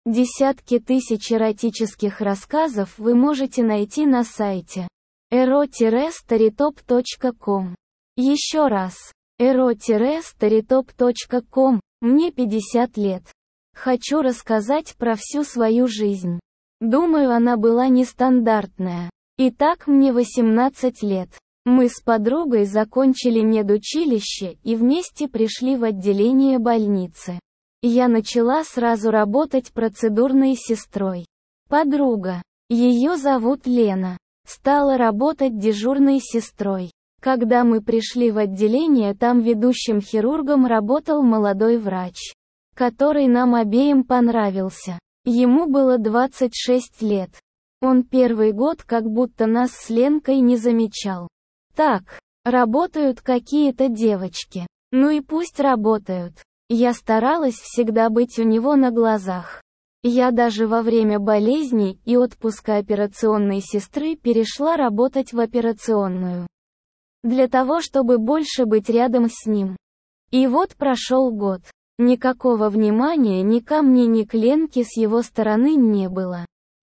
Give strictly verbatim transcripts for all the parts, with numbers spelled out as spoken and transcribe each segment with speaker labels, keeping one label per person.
Speaker 1: Десятки тысяч эротических рассказов вы можете найти на сайте эро старитоп точка ком. Еще раз. эро старитоп точка ком. Мне пятьдесят лет. Хочу рассказать про всю свою жизнь. Думаю, она была нестандартная. Итак, мне восемнадцать лет. Мы с подругой закончили медучилище и вместе пришли в отделение больницы. Я начала сразу работать процедурной сестрой. Подруга, ее зовут Лена, стала работать дежурной сестрой. Когда мы пришли в отделение, там ведущим хирургом работал молодой врач, который нам обеим понравился. Ему было двадцать шесть лет. Он первый год как будто нас с Ленкой не замечал. Так, работают какие-то девочки. Ну и пусть работают. Я старалась всегда быть у него на глазах. Я даже во время болезни и отпуска операционной сестры перешла работать в операционную. Для того, чтобы больше быть рядом с ним. И вот прошел год. Никакого внимания ни ко мне, ни к Ленке с его стороны не было.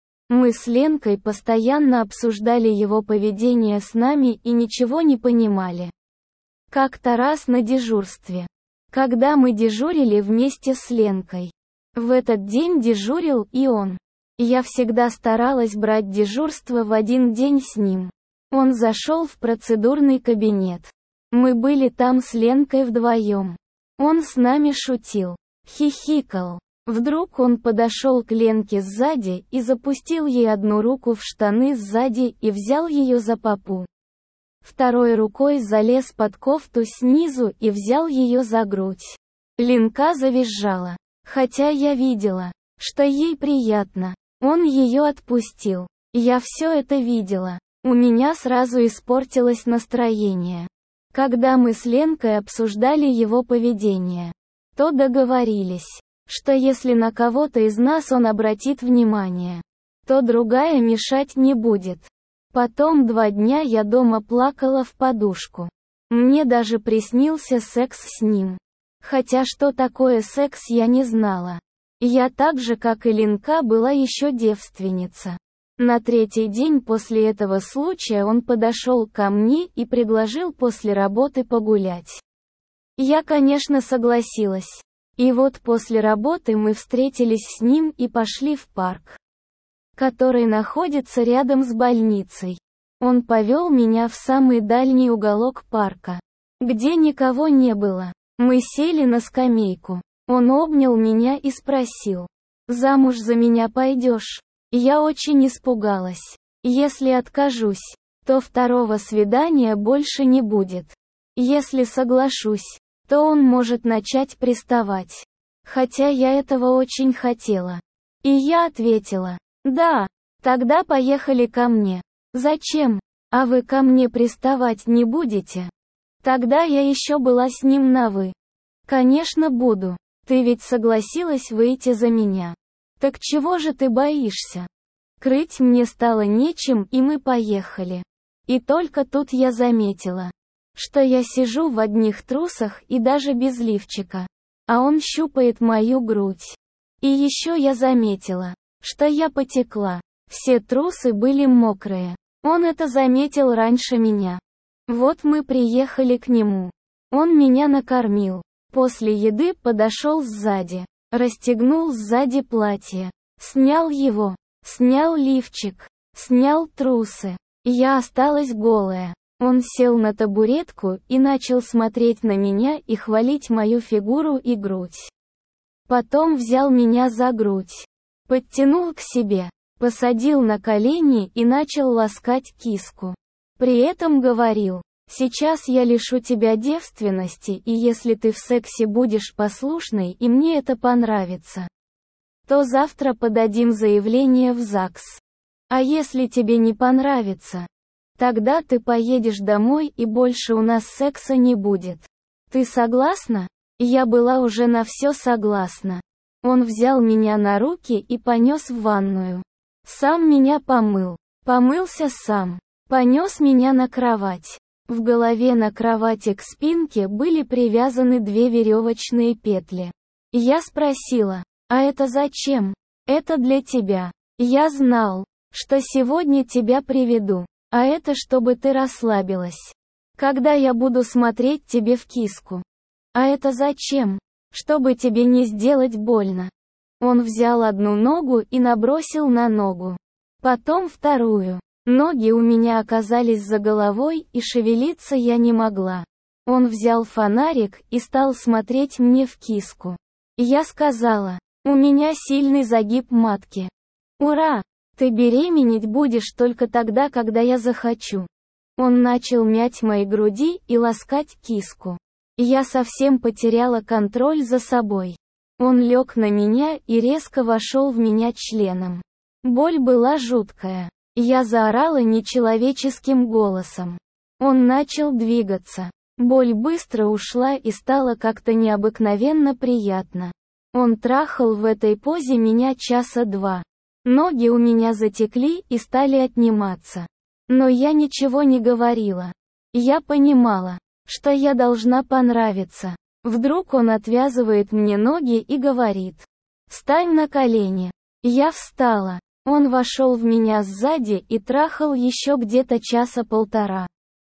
Speaker 1: Мы с Ленкой постоянно обсуждали его поведение с нами и ничего не понимали. Как-то раз на дежурстве, когда мы дежурили вместе с Ленкой. В этот день дежурил и он. Я всегда старалась брать дежурство в один день с ним. Он зашел в процедурный кабинет. Мы были там с Ленкой вдвоем. Он с нами шутил, хихикал. Вдруг он подошел к Ленке сзади и запустил ей одну руку в штаны сзади и взял ее за попу. Второй рукой залез под кофту снизу и взял ее за грудь. Ленка завизжала. Хотя я видела, что ей приятно. Он ее отпустил. Я все это видела. У меня сразу испортилось настроение. Когда мы с Ленкой обсуждали его поведение, то договорились, что если на кого-то из нас он обратит внимание, то другая мешать не будет. Потом два дня я дома плакала в подушку. Мне даже приснился секс с ним. Хотя что такое секс я не знала. Я так же, как и Ленка, была еще девственница. На третий день после этого случая он подошел ко мне и предложил после работы погулять. Я, конечно, согласилась. И вот после работы мы встретились с ним и пошли в парк, который находится рядом с больницей. Он повел меня в самый дальний уголок парка, где никого не было. Мы сели на скамейку. Он обнял меня и спросил: «Замуж за меня пойдешь?» Я очень испугалась. Если откажусь, то второго свидания больше не будет. Если соглашусь, то он может начать приставать. Хотя я этого очень хотела. И я ответила: «Да, тогда поехали ко мне». «Зачем? А вы ко мне приставать не будете?» Тогда я еще была с ним на «вы». «Конечно буду. Ты ведь согласилась выйти за меня. Так чего же ты боишься?» Крыть мне стало нечем, и мы поехали. И только тут я заметила, что я сижу в одних трусах и даже без лифчика. А он щупает мою грудь. И еще я заметила, что я потекла. Все трусы были мокрые. Он это заметил раньше меня. Вот мы приехали к нему. Он меня накормил. После еды подошел сзади. Расстегнул сзади платье. Снял его. Снял лифчик. Снял трусы. Я осталась голая. Он сел на табуретку и начал смотреть на меня и хвалить мою фигуру и грудь. Потом взял меня за грудь. Подтянул к себе. Посадил на колени и начал ласкать киску. При этом говорил: «Сейчас я лишу тебя девственности, и если ты в сексе будешь послушной и мне это понравится, то завтра подадим заявление в ЗАГС. А если тебе не понравится, тогда ты поедешь домой и больше у нас секса не будет. Ты согласна?» Я была уже на все согласна. Он взял меня на руки и понес в ванную. Сам меня помыл. Помылся сам. Понес меня на кровать. В голове на кровати к спинке были привязаны две веревочные петли. Я спросила: «А это зачем?» Это для тебя. Я знал, что сегодня тебя приведу. А это чтобы ты расслабилась. Когда я буду смотреть тебе в киску. А это зачем? Чтобы тебе не сделать больно. Он взял одну ногу и набросил на ногу. Потом вторую. Ноги у меня оказались за головой, и шевелиться я не могла. Он взял фонарик и стал смотреть мне в киску. Я сказала, у меня сильный загиб матки. Ура! Ты беременеть будешь только тогда, когда я захочу. Он начал мять мои груди и ласкать киску. Я совсем потеряла контроль за собой. Он лег на меня и резко вошел в меня членом. Боль была жуткая. Я заорала нечеловеческим голосом. Он начал двигаться. Боль быстро ушла и стало как-то необыкновенно приятно. Он трахал в этой позе меня часа два. Ноги у меня затекли и стали отниматься. Но я ничего не говорила. Я понимала, что я должна понравиться. Вдруг он отвязывает мне ноги и говорит: «Встань на колени». Я встала. Он вошел в меня сзади и трахал еще где-то часа полтора.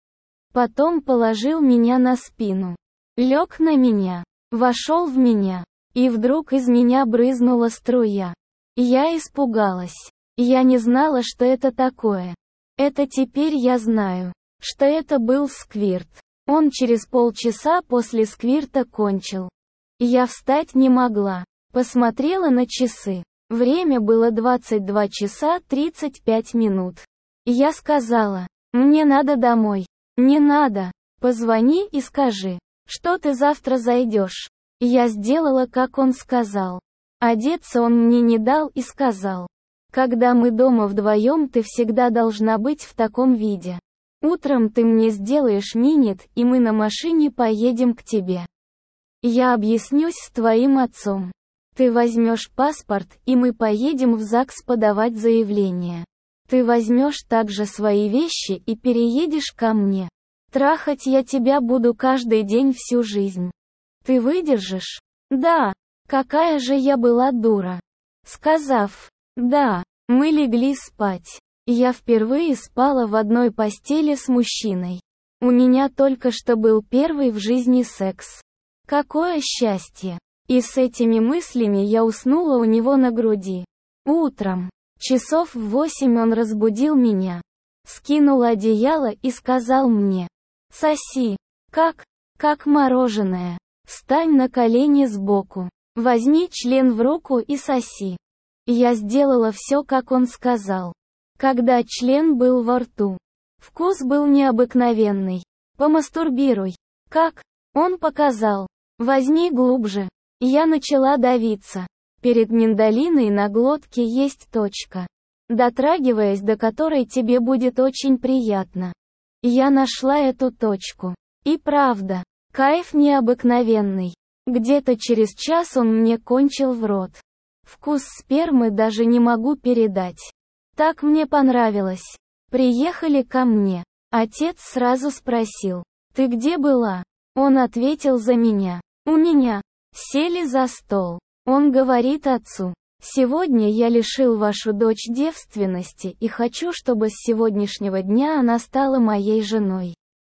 Speaker 1: Потом положил меня на спину. Лег на меня. Вошел в меня. И вдруг из меня брызнула струя. Я испугалась. Я не знала, что это такое. Это теперь я знаю, что это был сквирт. Он через полчаса после сквирта кончил. Я встать не могла. Посмотрела на часы. Время было двадцать два часа тридцать пять минут. Я сказала, мне надо домой. Не надо. Позвони и скажи, что ты завтра зайдешь. Я сделала, как он сказал. Одеться он мне не дал и сказал: когда мы дома вдвоем, ты всегда должна быть в таком виде. Утром ты мне сделаешь минет, и мы на машине поедем к тебе. Я объяснюсь с твоим отцом. Ты возьмешь паспорт, и мы поедем в ЗАГС подавать заявление. Ты возьмешь также свои вещи и переедешь ко мне. Трахать я тебя буду каждый день всю жизнь. Ты выдержишь? Да. Какая же я была дура. Сказав «да», мы легли спать. Я впервые спала в одной постели с мужчиной. У меня только что был первый в жизни секс. Какое счастье! И с этими мыслями я уснула у него на груди. Утром, часов в восемь, он разбудил меня. Скинул одеяло и сказал мне: «Соси, как, как мороженое. Встань на колени сбоку. Возьми член в руку и соси». Я сделала все, как он сказал. Когда член был во рту, вкус был необыкновенный. Помастурбируй. Как? Он показал. Возьми глубже. Я начала давиться. Перед миндалиной на глотке есть точка, дотрагиваясь до которой тебе будет очень приятно. Я нашла эту точку. И правда, кайф необыкновенный. Где-то через час он мне кончил в рот. Вкус спермы даже не могу передать. Так мне понравилось. Приехали ко мне. Отец сразу спросил: «Ты где была?» Он ответил за меня: «У меня». Сели за стол. Он говорит отцу: «Сегодня я лишил вашу дочь девственности и хочу, чтобы с сегодняшнего дня она стала моей женой.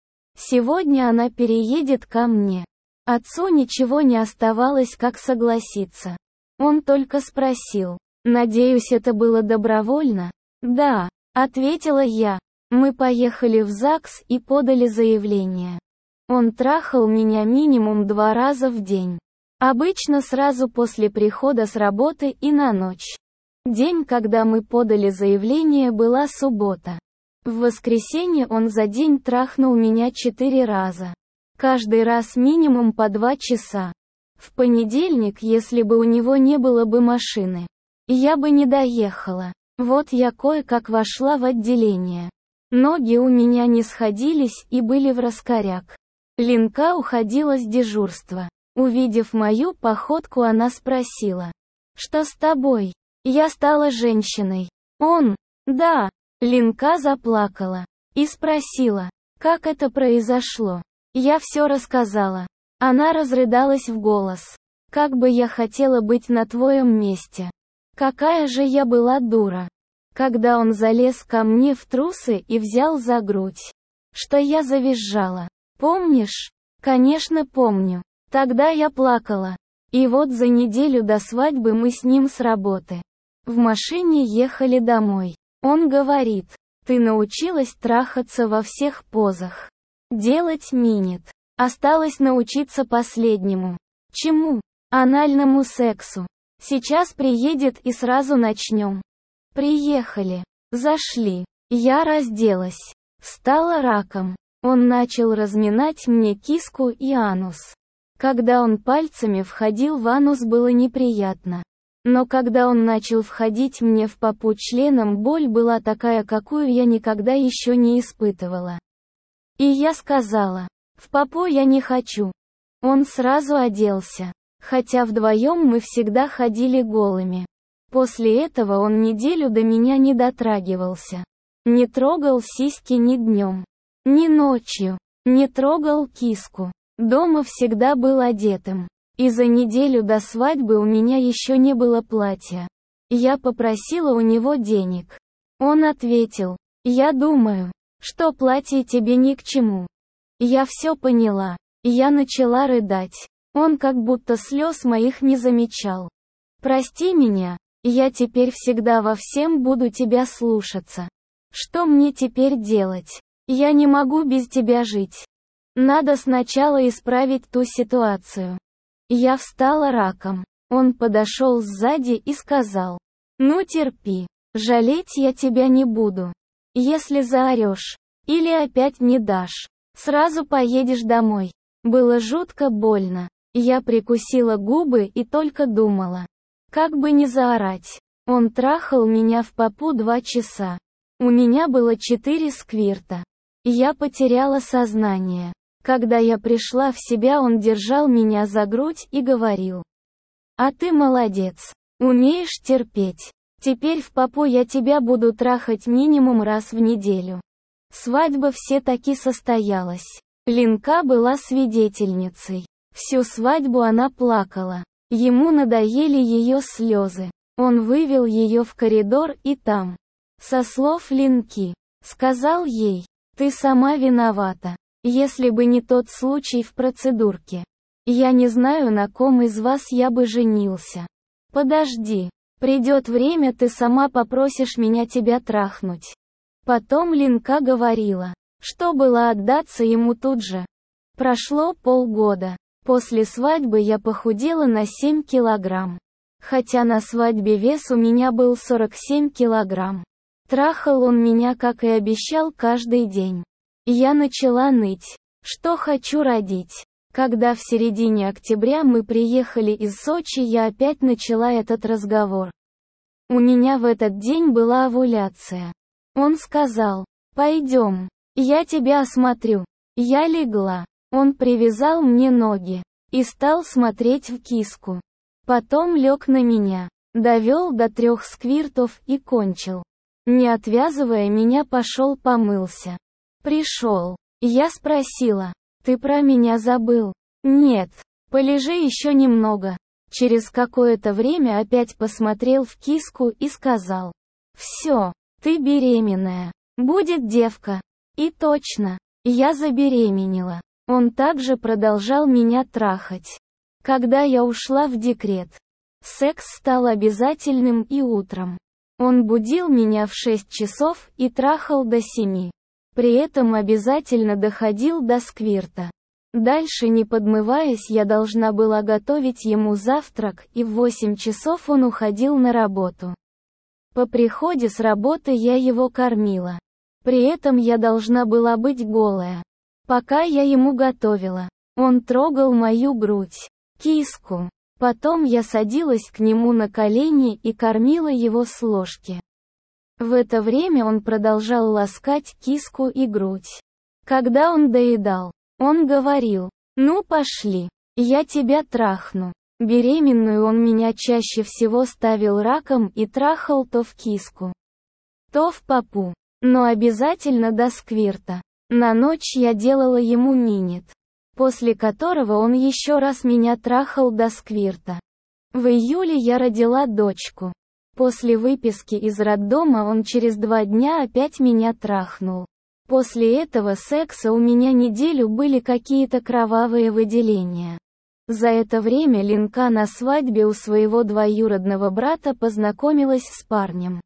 Speaker 1: Сегодня она переедет ко мне». Отцу ничего не оставалось, как согласиться. Он только спросил: «Надеюсь, это было добровольно?» «Да», — ответила я. Мы поехали в ЗАГС и подали заявление. Он трахал меня минимум два раза в день. Обычно сразу после прихода с работы и на ночь. День, когда мы подали заявление, была суббота. В воскресенье он за день трахнул меня четыре раза. Каждый раз минимум по два часа. В понедельник, если бы у него не было бы машины, я бы не доехала. Вот я кое-как вошла в отделение. Ноги у меня не сходились и были враскоряк. Ленка уходила с дежурства. Увидев мою походку, она спросила: «Что с тобой?» Я стала женщиной. Он: «Да». Ленка заплакала. И спросила: «Как это произошло?» Я все рассказала. Она разрыдалась в голос. «Как бы я хотела быть на твоем месте. Какая же я была дура. Когда он залез ко мне в трусы и взял за грудь. Что я завизжала. Помнишь? Конечно, помню. Тогда я плакала. И вот за неделю до свадьбы мы с ним с работы. В машине ехали домой. Он говорит: ты научилась трахаться во всех позах. Делать минет. Осталось научиться последнему. Чему? Анальному сексу. Сейчас приедет и сразу начнем. Приехали. Зашли. Я разделась. Стала раком. Он начал разминать мне киску и анус. Когда он пальцами входил в анус, было неприятно. Но когда он начал входить мне в попу членом, боль была такая, какую я никогда еще не испытывала. И я сказала: в попу я не хочу. Он сразу оделся. Хотя вдвоем мы всегда ходили голыми. После этого он неделю до меня не дотрагивался. Не трогал сиськи ни днем, ни ночью. Не трогал киску. Дома всегда был одетым. И за неделю до свадьбы у меня еще не было платья. Я попросила у него денег. Он ответил: я думаю, что платье тебе ни к чему. Я все поняла. Я начала рыдать. Он как будто слез моих не замечал. Прости меня, я теперь всегда во всем буду тебя слушаться. Что мне теперь делать? Я не могу без тебя жить. Надо сначала исправить ту ситуацию. Я встала раком. Он подошел сзади и сказал: ну терпи, жалеть я тебя не буду. Если заорешь, или опять не дашь, сразу поедешь домой. Было жутко больно. Я прикусила губы и только думала, как бы не заорать. Он трахал меня в попу два часа. У меня было четыре сквирта. Я потеряла сознание. Когда я пришла в себя, он держал меня за грудь и говорил: а ты молодец. Умеешь терпеть. Теперь в попу я тебя буду трахать минимум раз в неделю. Свадьба все-таки состоялась. Ленка была свидетельницей. Всю свадьбу она плакала. Ему надоели ее слезы. Он вывел ее в коридор и там, со слов Ленки, сказал ей: ты сама виновата. Если бы не тот случай в процедурке, я не знаю, на ком из вас я бы женился. Подожди. Придет время, ты сама попросишь меня тебя трахнуть. Потом Ленка говорила, что было отдаться ему тут же. Прошло полгода. После свадьбы я похудела на семь килограмм. Хотя на свадьбе вес у меня был сорок семь килограмм. Трахал он меня, как и обещал, каждый день. Я начала ныть, что хочу родить. Когда в середине октября мы приехали из Сочи, я опять начала этот разговор. У меня в этот день была овуляция. Он сказал: пойдем, я тебя осмотрю. Я легла. Он привязал мне ноги и стал смотреть в киску. Потом лег на меня, довел до трех сквиртов и кончил. Не отвязывая меня, пошел помылся. Пришел. Я спросила: ты про меня забыл? Нет. Полежи еще немного. Через какое-то время опять посмотрел в киску и сказал: все, ты беременная. Будет девка. И точно. Я забеременела. Он также продолжал меня трахать. Когда я ушла в декрет, секс стал обязательным и утром. Он будил меня в шесть часов и трахал до семи. При этом обязательно доходил до сквирта. Дальше, не подмываясь, я должна была готовить ему завтрак, и в восемь часов он уходил на работу. По приходе с работы я его кормила. При этом я должна была быть голая. Пока я ему готовила, он трогал мою грудь, киску. Потом я садилась к нему на колени и кормила его с ложки. В это время он продолжал ласкать киску и грудь. Когда он доедал, он говорил: ну пошли, я тебя трахну. Беременную он меня чаще всего ставил раком и трахал то в киску, то в попу, но обязательно до сквирта. На ночь я делала ему минет, после которого он еще раз меня трахал до сквирта. В июле я родила дочку. После выписки из роддома он через два дня опять меня трахнул. После этого секса у меня неделю были какие-то кровавые выделения. За это время Ленка на свадьбе у своего двоюродного брата познакомилась с парнем.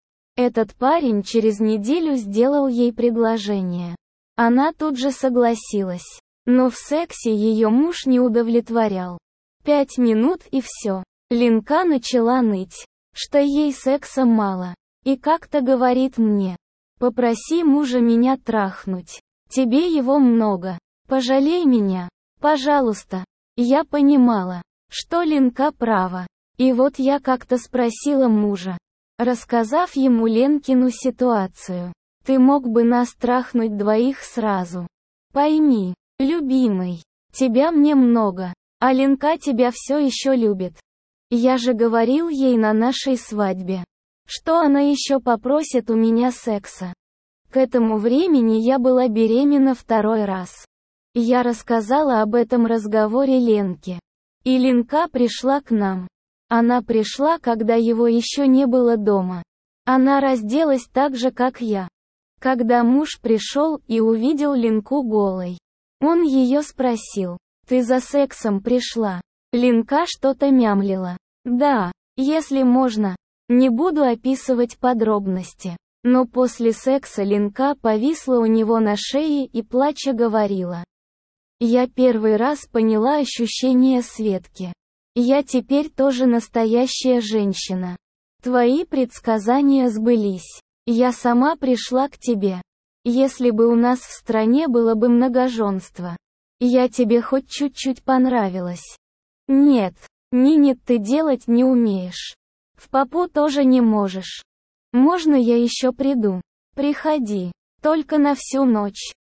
Speaker 1: Этот парень через неделю сделал ей предложение. Она тут же согласилась. Но в сексе ее муж не удовлетворял. Пять минут и все. Ленка начала ныть, что ей секса мало. И как-то говорит мне: «Попроси мужа меня трахнуть. Тебе его много. Пожалей меня. Пожалуйста». Я понимала, что Ленка права. И вот я как-то спросила мужа, рассказав ему Ленкину ситуацию: «Ты мог бы нас трахнуть двоих сразу? Пойми, любимый, тебя мне много, а Ленка тебя все еще любит. Я же говорил ей на нашей свадьбе, что она еще попросит у меня секса». К этому времени я была беременна второй раз. Я рассказала об этом разговоре Ленке. И Ленка пришла к нам. Она пришла, когда его еще не было дома. Она разделась так же, как я. Когда муж пришел и увидел Ленку голой, он ее спросил: «Ты за сексом пришла?» Ленка что-то мямлила. «Да, если можно. Не буду описывать подробности». Но после секса Ленка повисла у него на шее и плача говорила: «Я первый раз поняла ощущение Светки. Я теперь тоже настоящая женщина. Твои предсказания сбылись. Я сама пришла к тебе. Если бы у нас в стране было бы многоженство, я тебе хоть чуть-чуть понравилась. Нет, Нине ты делать не умеешь. В попу тоже не можешь. Можно я еще приду? Приходи. Только на всю ночь».